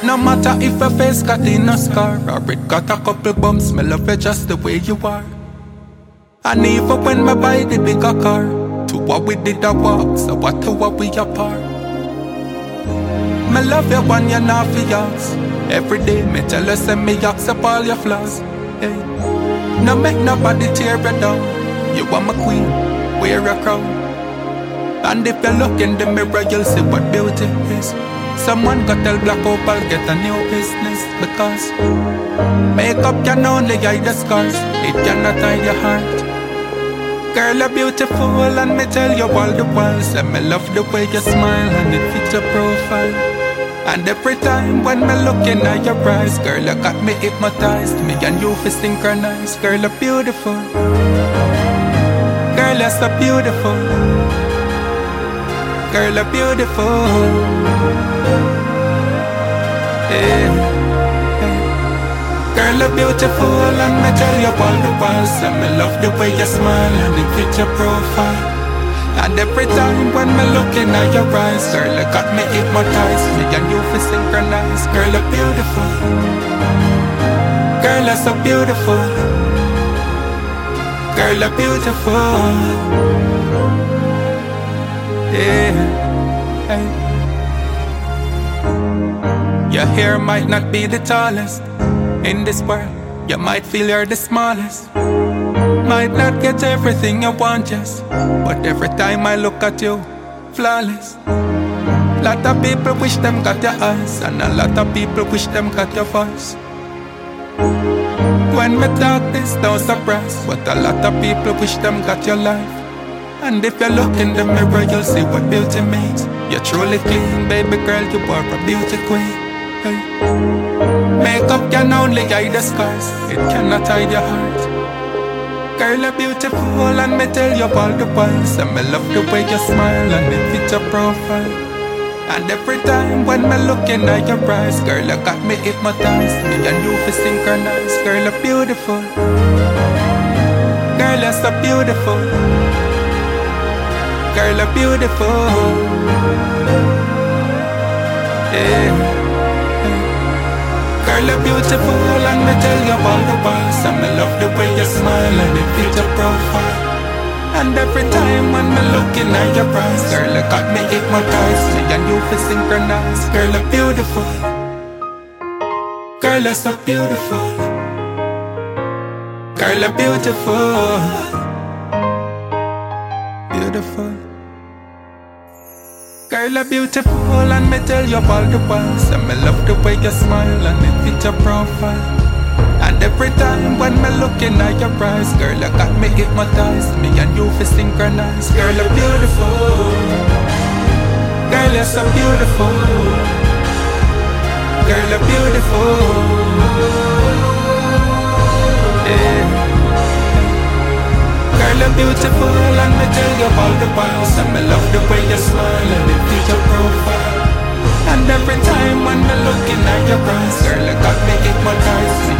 no matter if your face got in a scar or it got a couple bumps, me love you just the way you are. And even when me buy the bigger car, to what we did a walk, so what to what we apart. Me love you when you're not for yours. Every day me tell you say me accept all your flaws. Hey. No make nobody tear you down. You are my queen, wear a crown. And if you look in the mirror, you'll see what beauty is. Someone got tell Black Opal get a new business. Because makeup can only hide the scars, it cannot hide your heart. Girl, you're beautiful and me tell you all the while. Say me love the way you smile and it fits your profile. And every time when me looking at your eyes, girl, you got me hypnotized. Me and you feel synchronized. Girl, you're beautiful. Girl, you're so beautiful. Girl, you're beautiful. Yeah. Girl, you're beautiful and me tell you all the while. Say me love the way you smile and it fits your profile. And every time when me looking at your eyes, girl, you got me hypnotized. Me and you feel synchronized. Girl, you're beautiful. Girl, you're so beautiful. Girl, you're beautiful. Yeah. Hey. Your hair might not be the tallest in this world. You might feel you're the smallest. Might not get everything you want, yes, but every time I look at you, flawless. Lot of people wish them got your eyes, and a lot of people wish them got your voice. When me talk this, don't surprise, but a lot of people wish them got your life. And if you look in the mirror, you'll see what beauty means. You're truly clean, baby girl, you are a beauty queen. Hey. Makeup can only hide the scars, it cannot hide your heart. Girl, you're beautiful and me tell you all the while. Say me love the way you smile and it fits your profile. And every time when me looking at your eyes, girl, you got me hypnotized. Me and you feel synchronized. Girl, you're beautiful. Girl, you're so beautiful. Girl, you're beautiful. Yeah. Girl, you're beautiful and me tell you all the while. So me love the way you smile and it fits your profile. And every time when me looking at your eyes, girl, you got me hypnotized. Me and you feel synchronized. Girl, you're beautiful. Girl, you're so beautiful. Girl, you're beautiful. Beautiful. Girl, you're beautiful and me tell you all the while. So me love the way you smile and it fits your profile. And every time when me looking at your eyes, girl, you got me hypnotized. Me and you feel synchronized. Girl, you're beautiful. Girl, you're so beautiful. Girl, you're beautiful. Yeah. Girl, you're beautiful and me tell you all the while. So me love the way you smile and it fits your profile. And every time when me looking at your eyes, girl, you got me hypnotized.